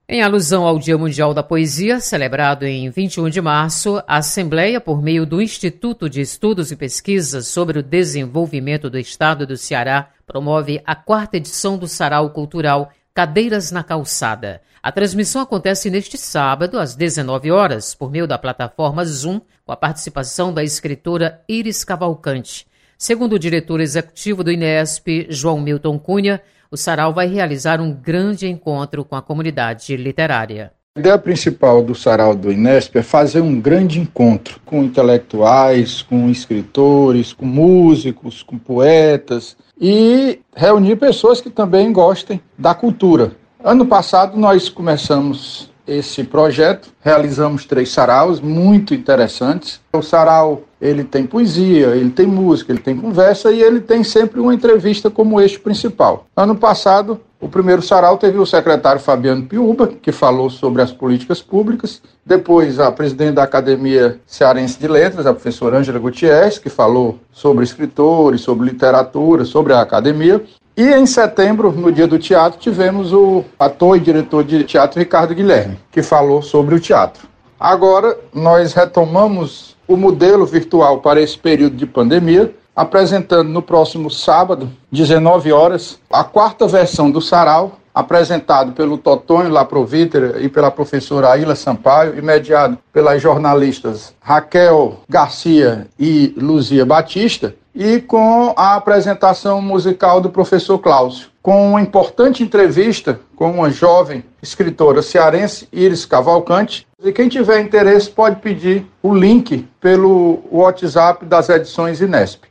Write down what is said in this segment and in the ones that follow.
Em alusão ao Dia Mundial da Poesia, celebrado em 21 de março, a Assembleia, por meio do Instituto de Estudos e Pesquisas sobre o Desenvolvimento do Estado do Ceará, promove a 4ª edição do Sarau Cultural Cadeiras na Calçada. A transmissão acontece neste sábado, às 19 horas, por meio da plataforma Zoom, com a participação da escritora Iris Cavalcante. Segundo o diretor executivo do INESP, João Milton Cunha, o Sarau vai realizar um grande encontro com a comunidade literária. A ideia principal do Sarau do INESP é fazer um grande encontro com intelectuais, com escritores, com músicos, com poetas e reunir pessoas que também gostem da cultura. Ano passado nós começamos esse projeto, realizamos 3 saraus muito interessantes. O sarau, ele tem poesia, ele tem música, ele tem conversa e ele tem sempre uma entrevista como eixo principal. Ano passado, o primeiro sarau teve o secretário Fabiano Piúba, que falou sobre as políticas públicas. Depois, a presidente da Academia Cearense de Letras, a professora Ângela Gutierrez, que falou sobre escritores, sobre literatura, sobre a academia. E em setembro, no Dia do Teatro, tivemos o ator e diretor de teatro Ricardo Guilherme, que falou sobre o teatro. Agora, nós retomamos o modelo virtual para esse período de pandemia, apresentando no próximo sábado, 19 horas, a 4ª versão do Sarau, apresentado pelo Totonho Laprovítera e pela professora Aila Sampaio, e mediado pelas jornalistas Raquel Garcia e Luzia Batista, e com a apresentação musical do professor Cláudio, com uma importante entrevista com uma jovem escritora cearense, Iris Cavalcante. E quem tiver interesse pode pedir o link pelo WhatsApp das edições INESP,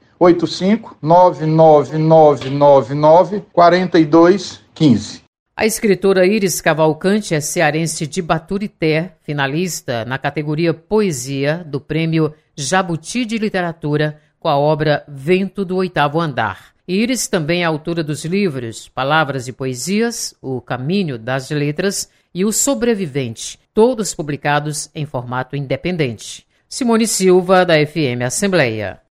85-99999-4215. A escritora Iris Cavalcante é cearense de Baturité, finalista na categoria Poesia do Prêmio Jabuti de Literatura com a obra Vento do 8º Andar. Iris também é autora dos livros Palavras e Poesias, O Caminho das Letras e O Sobrevivente, todos publicados em formato independente. Simone Silva, da FM Assembleia.